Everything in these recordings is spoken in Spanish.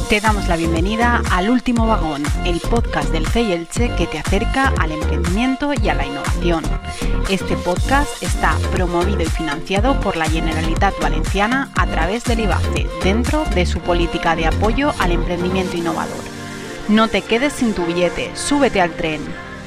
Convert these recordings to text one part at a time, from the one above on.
Te damos la bienvenida al Último Vagón, el podcast del CEI Elche que te acerca al emprendimiento y a la innovación. Este podcast está promovido y financiado por la Generalitat Valenciana a través del IBACE, dentro de su política de apoyo al emprendimiento innovador. No te quedes sin tu billete, súbete al tren.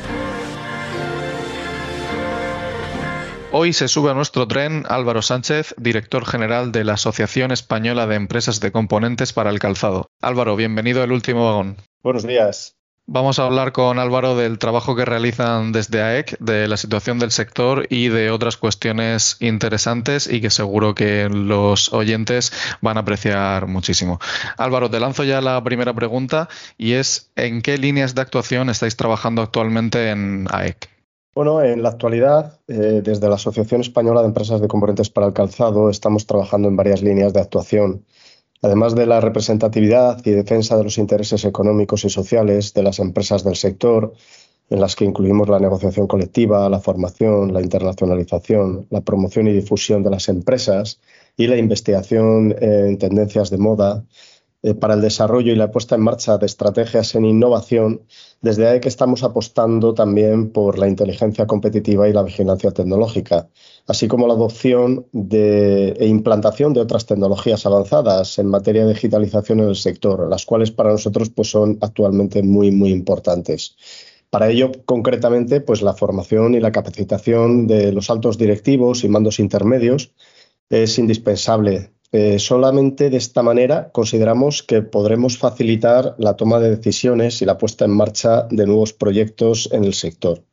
Hoy se sube a nuestro tren Álvaro Sánchez, director general de la Asociación Española de Empresas de Componentes para el Calzado. Álvaro, bienvenido al Último Vagón. Buenos días. Vamos a hablar con Álvaro del trabajo que realizan desde AEC, de la situación del sector y de otras cuestiones interesantes y que seguro que los oyentes van a apreciar muchísimo. Álvaro, te lanzo ya la primera pregunta y es ¿en qué líneas de actuación estáis trabajando actualmente en AEC? Bueno, en la actualidad, desde la Asociación Española de Empresas de Componentes para el Calzado, estamos trabajando en varias líneas de actuación. Además de la representatividad y defensa de los intereses económicos y sociales de las empresas del sector, en las que incluimos la negociación colectiva, la formación, la internacionalización, la promoción y difusión de las empresas y la investigación en tendencias de moda, para el desarrollo y la puesta en marcha de estrategias en innovación, desde ahí que estamos apostando también por la inteligencia competitiva y la vigilancia tecnológica, así como la adopción e implantación de otras tecnologías avanzadas en materia de digitalización en el sector, las cuales para nosotros pues, son actualmente muy importantes. Para ello, concretamente, pues la formación y la capacitación de los altos directivos y mandos intermedios es indispensable. Solamente de esta manera consideramos que podremos facilitar la toma de decisiones y la puesta en marcha de nuevos proyectos en el sector.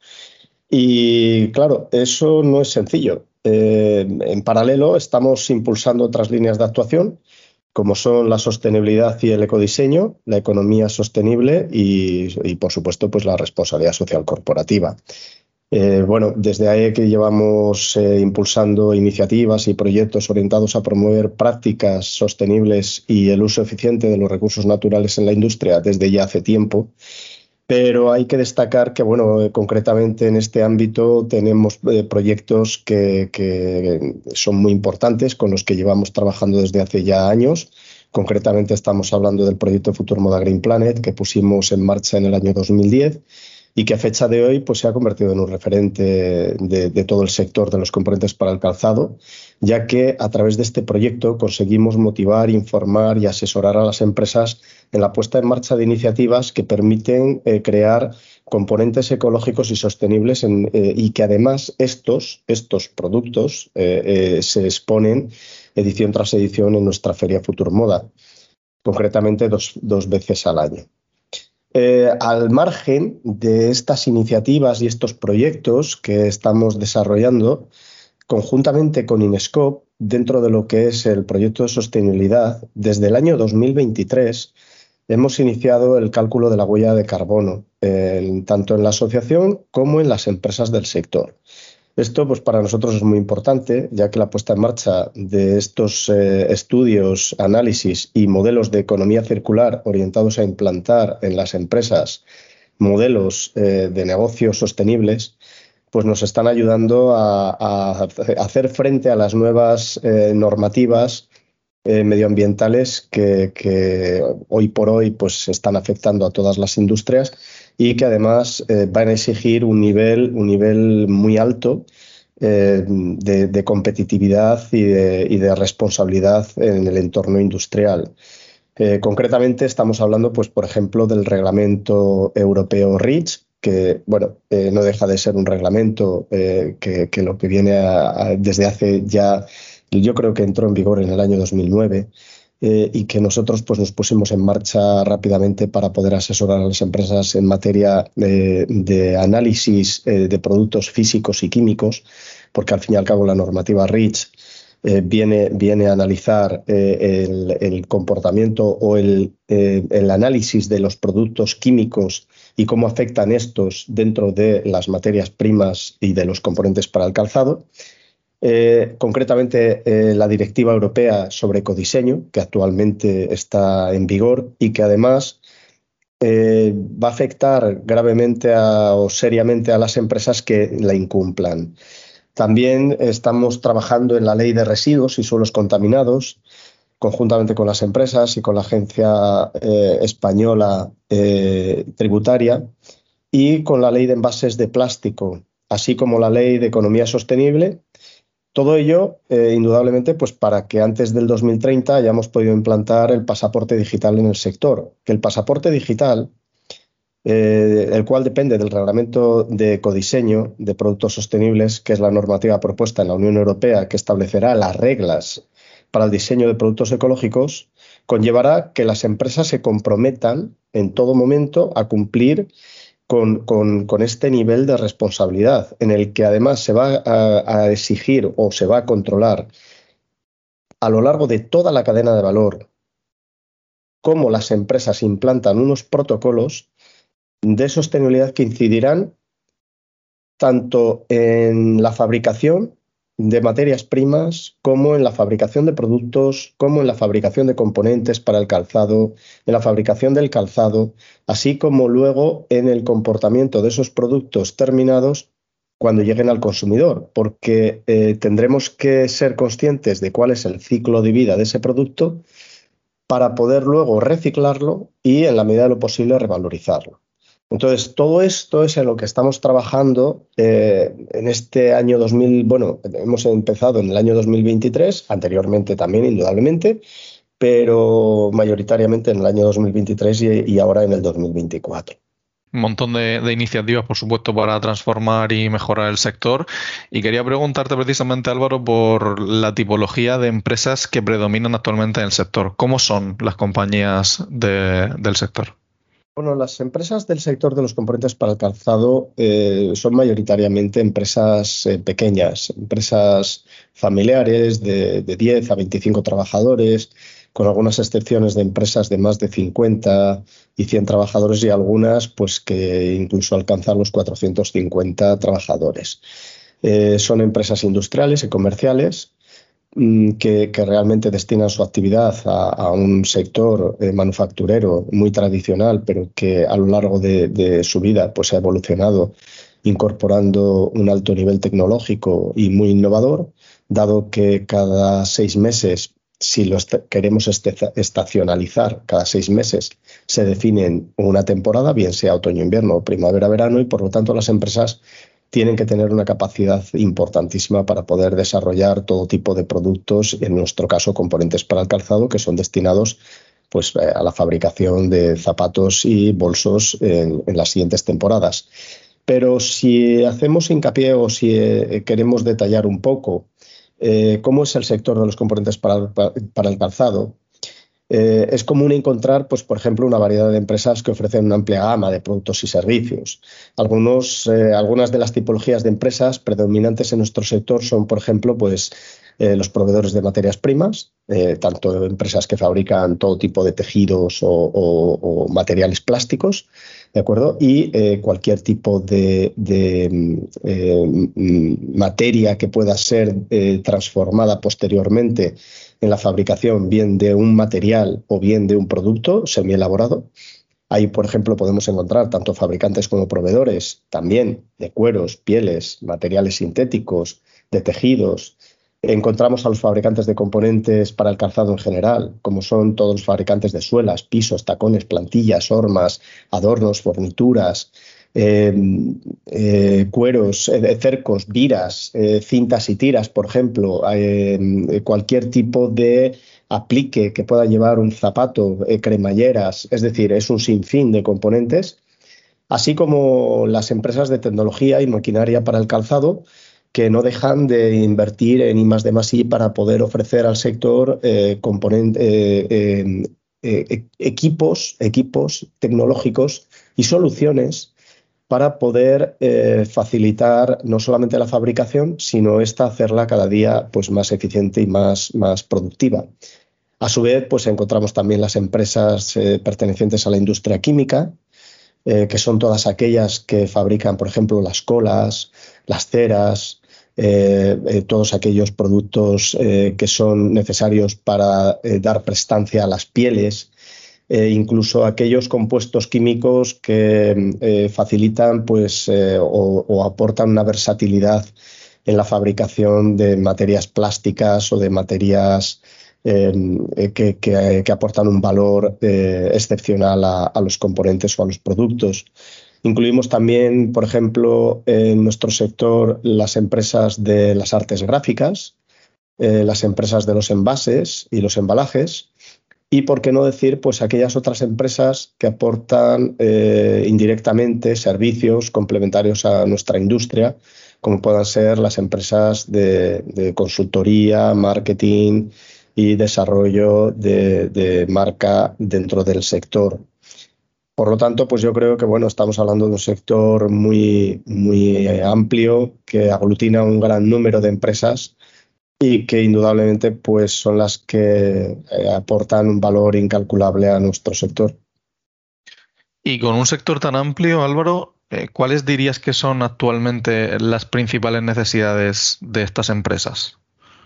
Y claro, eso no es sencillo. En paralelo estamos impulsando otras líneas de actuación, como son la sostenibilidad y el ecodiseño, la economía sostenible y por supuesto, pues la responsabilidad social corporativa. Desde ahí que llevamos impulsando iniciativas y proyectos orientados a promover prácticas sostenibles y el uso eficiente de los recursos naturales en la industria desde ya hace tiempo. Pero hay que destacar que, concretamente en este ámbito tenemos proyectos que son muy importantes, con los que llevamos trabajando desde hace ya años. Concretamente estamos hablando del proyecto Future Moda Green Planet, que pusimos en marcha en el año 2010 y que a fecha de hoy pues, se ha convertido en un referente de todo el sector de los componentes para el calzado, ya que a través de este proyecto conseguimos motivar, informar y asesorar a las empresas en la puesta en marcha de iniciativas que permiten crear componentes ecológicos y sostenibles y que además estos productos se exponen edición tras edición en nuestra Feria Future Moda, concretamente dos veces al año. Al margen de estas iniciativas y estos proyectos que estamos desarrollando conjuntamente con Inescope, dentro de lo que es el proyecto de sostenibilidad, desde el año 2023 hemos iniciado el cálculo de la huella de carbono, tanto en la asociación como en las empresas del sector. Esto pues, para nosotros es muy importante, ya que la puesta en marcha de estos estudios, análisis y modelos de economía circular orientados a implantar en las empresas modelos de negocios sostenibles, pues nos están ayudando a hacer frente a las nuevas normativas medioambientales que hoy por hoy pues, están afectando a todas las industrias y que además van a exigir un nivel muy alto de competitividad y de responsabilidad en el entorno industrial. Concretamente estamos hablando, pues, por ejemplo, del reglamento europeo REACH, que no deja de ser un reglamento que lo que viene desde hace ya, yo creo que entró en vigor en el año 2009, y que nosotros pues, nos pusimos en marcha rápidamente para poder asesorar a las empresas en materia de análisis de productos físicos y químicos, porque al fin y al cabo la normativa REACH viene a analizar el comportamiento o el análisis de los productos químicos y cómo afectan estos dentro de las materias primas y de los componentes para el calzado. Concretamente la Directiva Europea sobre Ecodiseño, que actualmente está en vigor y que además va a afectar gravemente o seriamente a las empresas que la incumplan. También estamos trabajando en la Ley de Residuos y Suelos Contaminados, conjuntamente con las empresas y con la Agencia Española Tributaria, y con la Ley de Envases de Plástico, así como la Ley de Economía Sostenible. Todo ello, indudablemente, pues para que antes del 2030 hayamos podido implantar el pasaporte digital en el sector. Que el pasaporte digital, el cual depende del Reglamento de Ecodiseño de Productos Sostenibles, que es la normativa propuesta en la Unión Europea que establecerá las reglas para el diseño de productos ecológicos, conllevará que las empresas se comprometan en todo momento a cumplir con este nivel de responsabilidad, en el que además se va a exigir o se va a controlar a lo largo de toda la cadena de valor cómo las empresas implantan unos protocolos de sostenibilidad que incidirán tanto en la fabricación de materias primas, como en la fabricación de productos, como en la fabricación de componentes para el calzado, en la fabricación del calzado, así como luego en el comportamiento de esos productos terminados cuando lleguen al consumidor, porque tendremos que ser conscientes de cuál es el ciclo de vida de ese producto para poder luego reciclarlo y, en la medida de lo posible, revalorizarlo. Entonces, todo esto es en lo que estamos trabajando en este año 2000. Bueno, hemos empezado en el año 2023, anteriormente también, indudablemente, pero mayoritariamente en el año 2023 y ahora en el 2024. Un montón de iniciativas, por supuesto, para transformar y mejorar el sector. Y quería preguntarte precisamente, Álvaro, por la tipología de empresas que predominan actualmente en el sector. ¿Cómo son las compañías del sector? Bueno, las empresas del sector de los componentes para el calzado son mayoritariamente empresas pequeñas, empresas familiares de 10 a 25 trabajadores, con algunas excepciones de empresas de más de 50 y 100 trabajadores, y algunas pues que incluso alcanzan los 450 trabajadores. Son empresas industriales y comerciales que realmente destinan su actividad a un sector manufacturero muy tradicional, pero que a lo largo de su vida pues, ha evolucionado incorporando un alto nivel tecnológico y muy innovador, dado que cada 6 meses, si lo queremos estacionalizar, cada 6 meses se define una temporada, bien sea otoño-invierno o primavera-verano, y por lo tanto las empresas tienen que tener una capacidad importantísima para poder desarrollar todo tipo de productos, en nuestro caso componentes para el calzado, que son destinados pues, a la fabricación de zapatos y bolsos en las siguientes temporadas. Pero si hacemos hincapié o si queremos detallar un poco cómo es el sector de los componentes para el calzado, es común encontrar, pues, por ejemplo, una variedad de empresas que ofrecen una amplia gama de productos y servicios. Algunas de las tipologías de empresas predominantes en nuestro sector son, por ejemplo, pues, los proveedores de materias primas, tanto empresas que fabrican todo tipo de tejidos o materiales plásticos, ¿de acuerdo? Y cualquier tipo de materia que pueda ser transformada posteriormente en la fabricación, bien de un material o bien de un producto semi-elaborado. Ahí, por ejemplo, podemos encontrar tanto fabricantes como proveedores también de cueros, pieles, materiales sintéticos, de tejidos. Encontramos a los fabricantes de componentes para el calzado en general, como son todos los fabricantes de suelas, pisos, tacones, plantillas, hormas, adornos, fornituras, cueros, cercos, viras, cintas y tiras, por ejemplo, cualquier tipo de aplique que pueda llevar un zapato, cremalleras, es decir, es un sinfín de componentes, así como las empresas de tecnología y maquinaria para el calzado, que no dejan de invertir en I+D+I para poder ofrecer al sector equipos tecnológicos y soluciones para poder facilitar no solamente la fabricación, sino hacerla cada día pues, más eficiente y más productiva. A su vez, pues encontramos también las empresas pertenecientes a la industria química, que son todas aquellas que fabrican, por ejemplo, las colas, las ceras, todos aquellos productos que son necesarios para dar prestancia a las pieles, incluso aquellos compuestos químicos que facilitan pues, o aportan una versatilidad en la fabricación de materias plásticas o de materias que aportan un valor excepcional a los componentes o a los productos. Incluimos también, por ejemplo, en nuestro sector las empresas de las artes gráficas, las empresas de los envases y los embalajes, y por qué no decir, pues aquellas otras empresas que aportan indirectamente servicios complementarios a nuestra industria, como puedan ser las empresas de consultoría, marketing y desarrollo de marca dentro del sector. Por lo tanto, pues yo creo que bueno, estamos hablando de un sector muy, muy amplio que aglutina un gran número de empresas y que indudablemente pues, son las que aportan un valor incalculable a nuestro sector. Y con un sector tan amplio, Álvaro, ¿cuáles dirías que son actualmente las principales necesidades de estas empresas?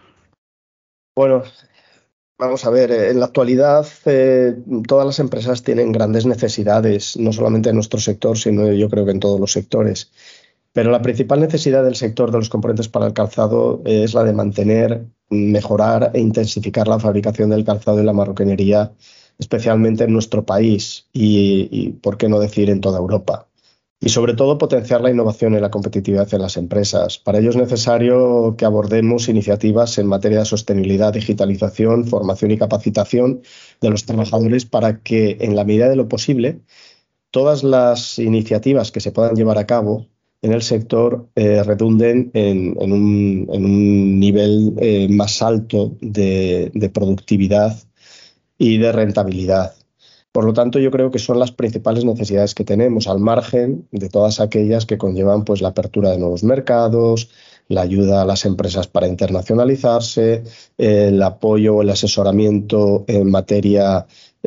Bueno, vamos a ver, en la actualidad todas las empresas tienen grandes necesidades, no solamente en nuestro sector, sino yo creo que en todos los sectores. Pero la principal necesidad del sector de los componentes para el calzado es la de mantener, mejorar e intensificar la fabricación del calzado y la marroquinería, especialmente en nuestro país y por qué no decir, en toda Europa. Y sobre todo potenciar la innovación y la competitividad en las empresas. Para ello es necesario que abordemos iniciativas en materia de sostenibilidad, digitalización, formación y capacitación de los trabajadores para que, en la medida de lo posible, todas las iniciativas que se puedan llevar a cabo en el sector redunden en un nivel más alto de productividad y de rentabilidad. Por lo tanto, yo creo que son las principales necesidades que tenemos, al margen de todas aquellas que conllevan pues, la apertura de nuevos mercados, la ayuda a las empresas para internacionalizarse, el apoyo o el asesoramiento en materia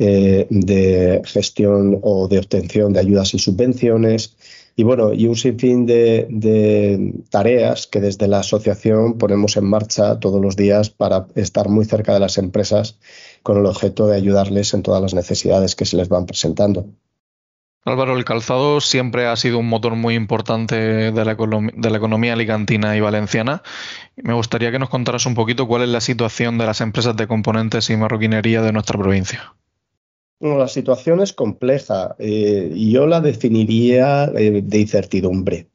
de gestión o de obtención de ayudas y subvenciones. Y bueno, y un sinfín de tareas que desde la asociación ponemos en marcha todos los días para estar muy cerca de las empresas con el objeto de ayudarles en todas las necesidades que se les van presentando. Álvaro, el calzado siempre ha sido un motor muy importante de la economía alicantina y valenciana. Me gustaría que nos contaras un poquito cuál es la situación de las empresas de componentes y marroquinería de nuestra provincia. Bueno, la situación es compleja y yo la definiría de incertidumbre.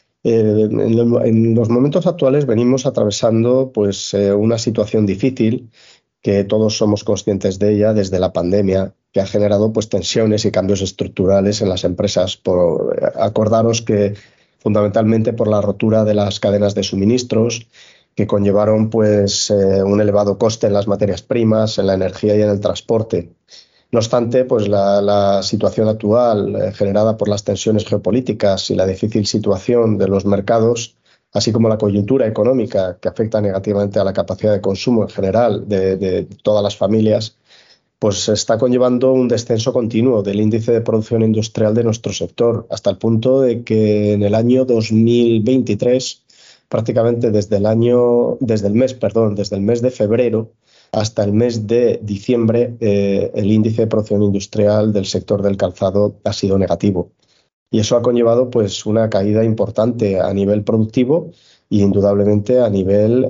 En los momentos actuales venimos atravesando pues, una situación difícil que todos somos conscientes de ella desde la pandemia, que ha generado pues, tensiones y cambios estructurales en las empresas. Acordaros que fundamentalmente por la rotura de las cadenas de suministros que conllevaron pues, un elevado coste en las materias primas, en la energía y en el transporte. No obstante, pues la situación actual generada por las tensiones geopolíticas y la difícil situación de los mercados, así como la coyuntura económica que afecta negativamente a la capacidad de consumo en general de todas las familias, pues está conllevando un descenso continuo del índice de producción industrial de nuestro sector, hasta el punto de que en el año 2023, prácticamente desde el mes de febrero, hasta el mes de diciembre, el índice de producción industrial del sector del calzado ha sido negativo. Y eso ha conllevado pues, una caída importante a nivel productivo e indudablemente a nivel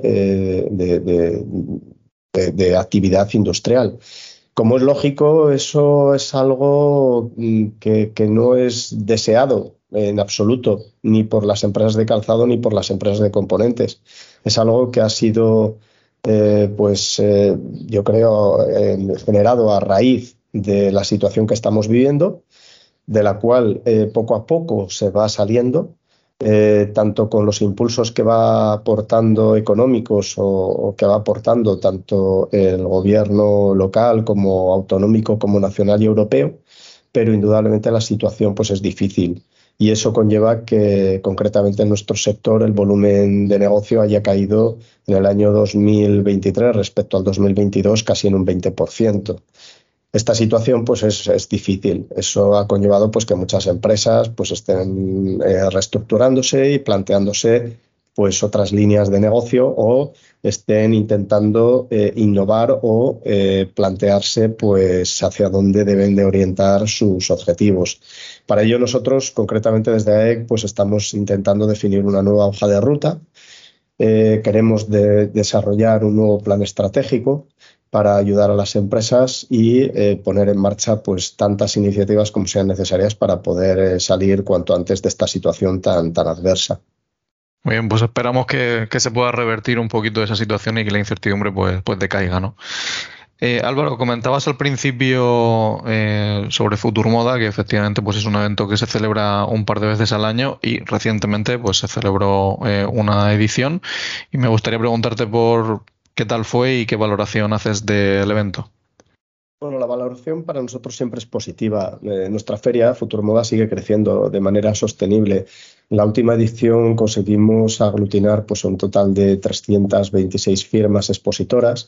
de actividad industrial. Como es lógico, eso es algo que no es deseado en absoluto, ni por las empresas de calzado ni por las empresas de componentes. Es algo que ha sido... yo creo, generado a raíz de la situación que estamos viviendo, de la cual poco a poco se va saliendo, tanto con los impulsos que va aportando económicos o que va aportando tanto el gobierno local como autonómico, como nacional y europeo, pero indudablemente la situación pues, es difícil. Y eso conlleva que, concretamente en nuestro sector, el volumen de negocio haya caído en el año 2023 respecto al 2022 casi en un 20%. Esta situación pues, es difícil. Eso ha conllevado pues, que muchas empresas pues, estén reestructurándose y planteándose pues, otras líneas de negocio o estén intentando innovar o plantearse pues, hacia dónde deben de orientar sus objetivos. Para ello nosotros, concretamente desde AEC, pues, estamos intentando definir una nueva hoja de ruta. Queremos desarrollar un nuevo plan estratégico para ayudar a las empresas y poner en marcha pues tantas iniciativas como sean necesarias para poder salir cuanto antes de esta situación tan adversa. Muy bien, pues esperamos que se pueda revertir un poquito esa situación y que la incertidumbre pues decaiga, ¿no? Álvaro, comentabas al principio sobre Futurmoda, que efectivamente pues es un evento que se celebra un par de veces al año y recientemente pues se celebró una edición y me gustaría preguntarte por qué tal fue y qué valoración haces del evento. Bueno, la valoración para nosotros siempre es positiva. Nuestra feria Futurmoda sigue creciendo de manera sostenible. En la última edición conseguimos aglutinar pues, un total de 326 firmas expositoras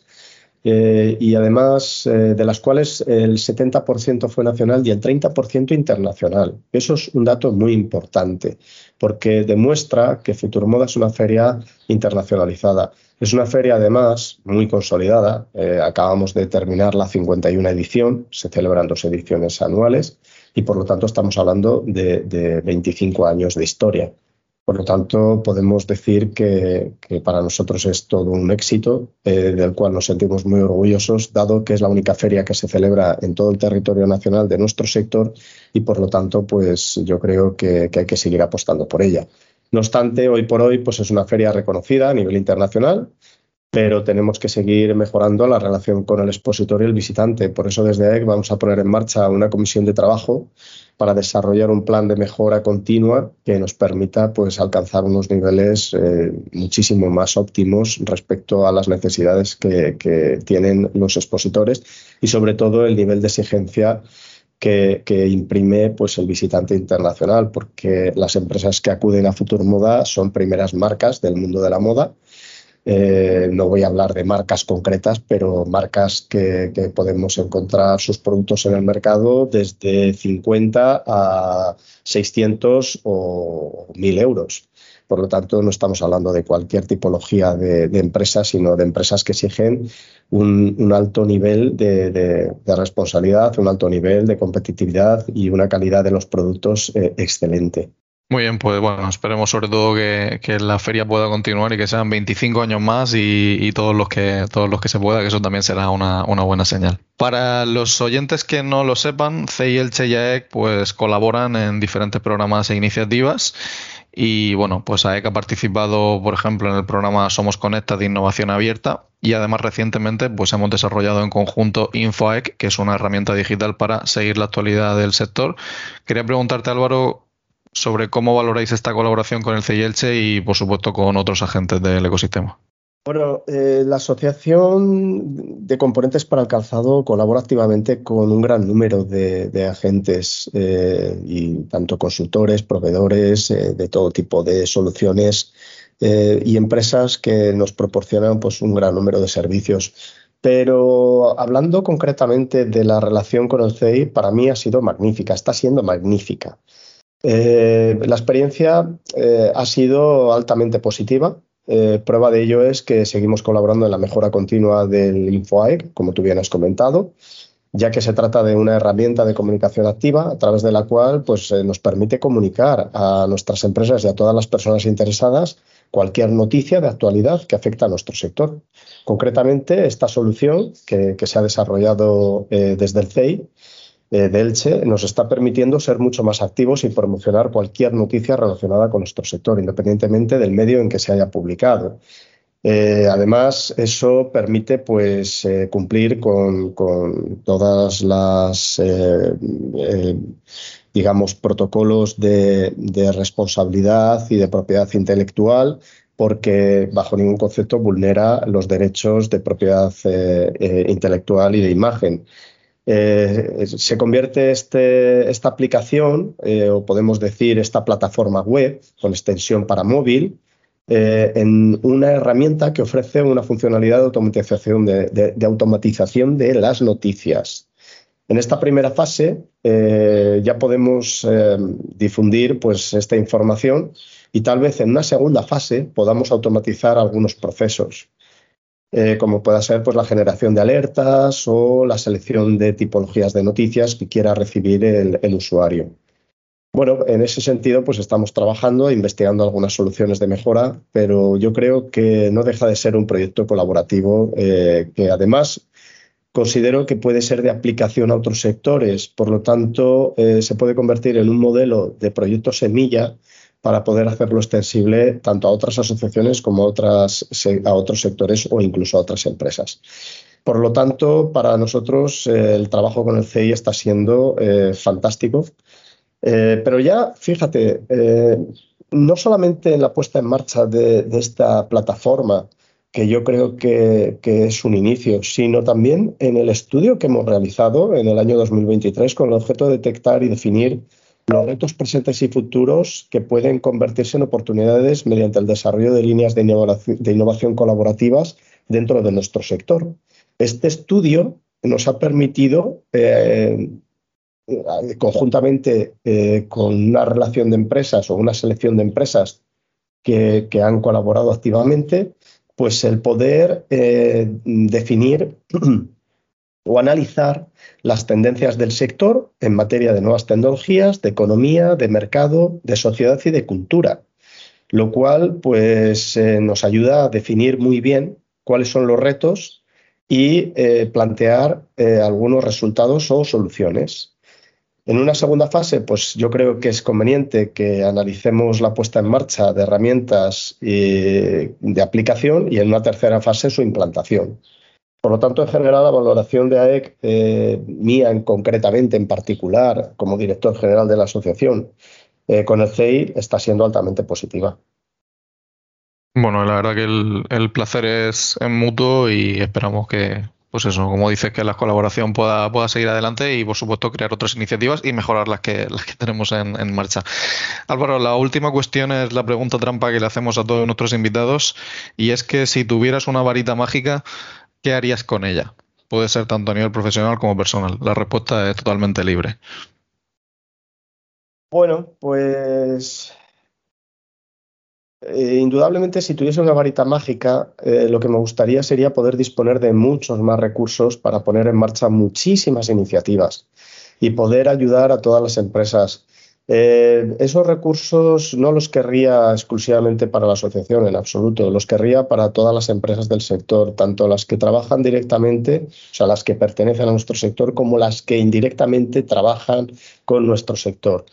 y además de las cuales el 70% fue nacional y el 30% internacional. Eso es un dato muy importante porque demuestra que Futurmoda es una feria internacionalizada. Es una feria además muy consolidada. Acabamos de terminar la 51 edición, se celebran 2 ediciones anuales y por lo tanto estamos hablando de 25 años de historia. Por lo tanto, podemos decir que para nosotros es todo un éxito, del cual nos sentimos muy orgullosos, dado que es la única feria que se celebra en todo el territorio nacional de nuestro sector y, por lo tanto, pues yo creo que hay que seguir apostando por ella. No obstante, hoy por hoy pues es una feria reconocida a nivel internacional, pero tenemos que seguir mejorando la relación con el expositor y el visitante. Por eso desde AEC vamos a poner en marcha una comisión de trabajo para desarrollar un plan de mejora continua que nos permita pues, alcanzar unos niveles muchísimo más óptimos respecto a las necesidades que tienen los expositores y sobre todo el nivel de exigencia que imprime pues, el visitante internacional, porque las empresas que acuden a Futurmoda son primeras marcas del mundo de la moda. No voy a hablar de marcas concretas, pero marcas que podemos encontrar sus productos en el mercado desde 50 a 600 o 1.000 euros. Por lo tanto, no estamos hablando de cualquier tipología de empresas, sino de empresas que exigen un alto nivel de responsabilidad, un alto nivel de competitividad y una calidad de los productos excelente. Muy bien, pues bueno, esperemos sobre todo que la feria pueda continuar y que sean 25 años más y todos los que se pueda, que eso también será una buena señal. Para los oyentes que no lo sepan, CEI Elche y AEC pues colaboran en diferentes programas e iniciativas y bueno, pues AEC ha participado, por ejemplo, en el programa Somos Conecta de Innovación Abierta y además recientemente pues hemos desarrollado en conjunto InfoAEC, que es una herramienta digital para seguir la actualidad del sector. Quería preguntarte, Álvaro, sobre cómo valoráis esta colaboración con el CEI Elche y, por supuesto, con otros agentes del ecosistema. Bueno, la Asociación de Componentes para el Calzado colabora activamente con un gran número de agentes y tanto consultores, proveedores de todo tipo de soluciones y empresas que nos proporcionan pues, un gran número de servicios. Pero hablando concretamente de la relación con el CEI, para mí ha sido magnífica, está siendo magnífica. La experiencia ha sido altamente positiva. Prueba de ello es que seguimos colaborando en la mejora continua del InfoAEC, como tú bien has comentado, ya que se trata de una herramienta de comunicación activa a través de la cual pues, nos permite comunicar a nuestras empresas y a todas las personas interesadas cualquier noticia de actualidad que afecta a nuestro sector. Concretamente, esta solución que se ha desarrollado desde el CEI de Elche nos está permitiendo ser mucho más activos y promocionar cualquier noticia relacionada con nuestro sector, independientemente del medio en que se haya publicado. Además, eso permite pues, cumplir con todas las digamos, protocolos de responsabilidad y de propiedad intelectual, porque bajo ningún concepto vulnera los derechos de propiedad intelectual y de imagen. Se convierte esta aplicación, o podemos decir esta plataforma web con extensión para móvil, en una herramienta que ofrece una funcionalidad de automatización de las noticias. En esta primera fase ya podemos difundir pues, esta información y tal vez en una segunda fase podamos automatizar algunos procesos. Como pueda ser pues, la generación de alertas o la selección de tipologías de noticias que quiera recibir el usuario. Bueno, en ese sentido pues, estamos trabajando, investigando algunas soluciones de mejora, pero yo creo que no deja de ser un proyecto colaborativo que además considero que puede ser de aplicación a otros sectores. Por lo tanto, se puede convertir en un modelo de proyecto semilla para poder hacerlo extensible tanto a otras asociaciones como a otros sectores o incluso a otras empresas. Por lo tanto, para nosotros el trabajo con el CEI está siendo fantástico. Pero ya, fíjate, no solamente en la puesta en marcha de esta plataforma, que yo creo que es un inicio, sino también en el estudio que hemos realizado en el año 2023 con el objeto de detectar y definir los retos presentes y futuros que pueden convertirse en oportunidades mediante el desarrollo de líneas de innovación colaborativas dentro de nuestro sector. Este estudio nos ha permitido, conjuntamente con una relación de empresas o una selección de empresas que han colaborado activamente, pues el poder definir o analizar las tendencias del sector en materia de nuevas tecnologías, de economía, de mercado, de sociedad y de cultura, lo cual pues, nos ayuda a definir muy bien cuáles son los retos y plantear algunos resultados o soluciones. En una segunda fase, pues yo creo que es conveniente que analicemos la puesta en marcha de herramientas de aplicación y en una tercera fase su implantación. Por lo tanto, en general, la valoración de AEC, mía concretamente en particular, como director general de la asociación, con el CEI está siendo altamente positiva. Bueno, la verdad que el placer es mutuo y esperamos que, pues eso, como dices, que la colaboración pueda seguir adelante y, por supuesto, crear otras iniciativas y mejorar las que tenemos en marcha. Álvaro, la última cuestión es la pregunta trampa que le hacemos a todos nuestros invitados, y es que si tuvieras una varita mágica, ¿qué harías con ella? Puede ser tanto a nivel profesional como personal. La respuesta es totalmente libre. Bueno, pues indudablemente si tuviese una varita mágica, lo que me gustaría sería poder disponer de muchos más recursos para poner en marcha muchísimas iniciativas y poder ayudar a todas las empresas. Esos recursos no los querría exclusivamente para la asociación, en absoluto. Los querría para todas las empresas del sector, tanto las que trabajan directamente, o sea, las que pertenecen a nuestro sector, como las que indirectamente trabajan con nuestro sector.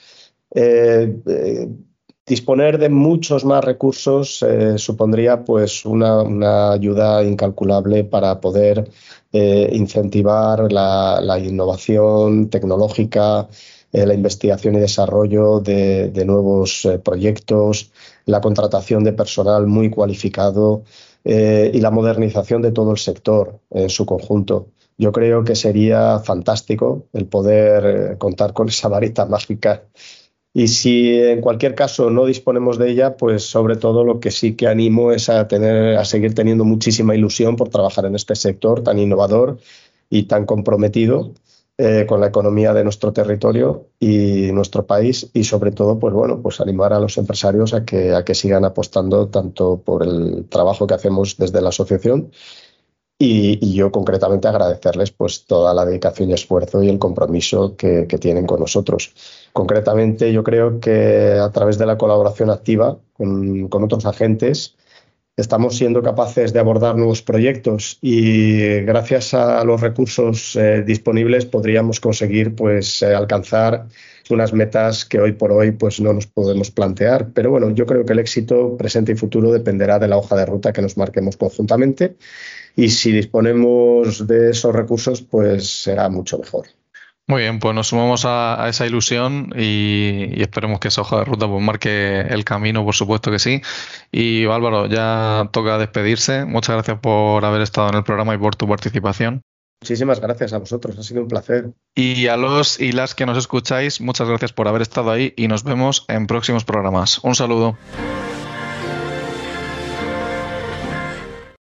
Disponer de muchos más recursos supondría pues una ayuda incalculable para poder incentivar la innovación tecnológica, la investigación y desarrollo de nuevos proyectos, la contratación de personal muy cualificado y la modernización de todo el sector en su conjunto. Yo creo que sería fantástico el poder contar con esa varita mágica. Y si en cualquier caso no disponemos de ella, pues sobre todo lo que sí que animo es a seguir teniendo muchísima ilusión por trabajar en este sector tan innovador y tan comprometido con la economía de nuestro territorio y nuestro país, y sobre todo pues animar a los empresarios a que sigan apostando tanto por el trabajo que hacemos desde la asociación y yo concretamente agradecerles pues toda la dedicación y esfuerzo y el compromiso que tienen con nosotros. Concretamente yo creo que a través de la colaboración activa con otros agentes estamos siendo capaces de abordar nuevos proyectos y gracias a los recursos disponibles podríamos conseguir pues alcanzar unas metas que hoy por hoy pues no nos podemos plantear. Pero bueno, yo creo que el éxito presente y futuro dependerá de la hoja de ruta que nos marquemos conjuntamente, y si disponemos de esos recursos pues será mucho mejor. Muy bien, pues nos sumamos a esa ilusión y esperemos que esa hoja de ruta pues marque el camino, por supuesto que sí. Y Álvaro, ya toca despedirse. Muchas gracias por haber estado en el programa y por tu participación. Muchísimas gracias a vosotros, ha sido un placer. Y a los y las que nos escucháis, muchas gracias por haber estado ahí y nos vemos en próximos programas. Un saludo.